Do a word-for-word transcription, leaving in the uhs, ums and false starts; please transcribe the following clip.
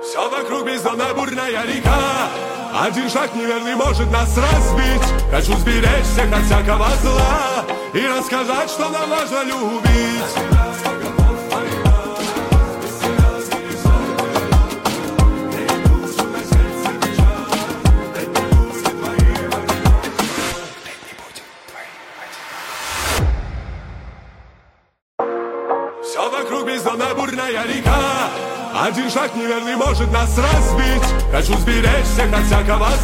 Все вокруг бездонная бурная река. Один шаг неверный может нас разбить. Хочу сберечь всех от всякого зла и рассказать, что нам важно любить. Все вокруг бездонная бурная река. Один шаг неверный может нас разбить. Хочу сберечь всех от всякого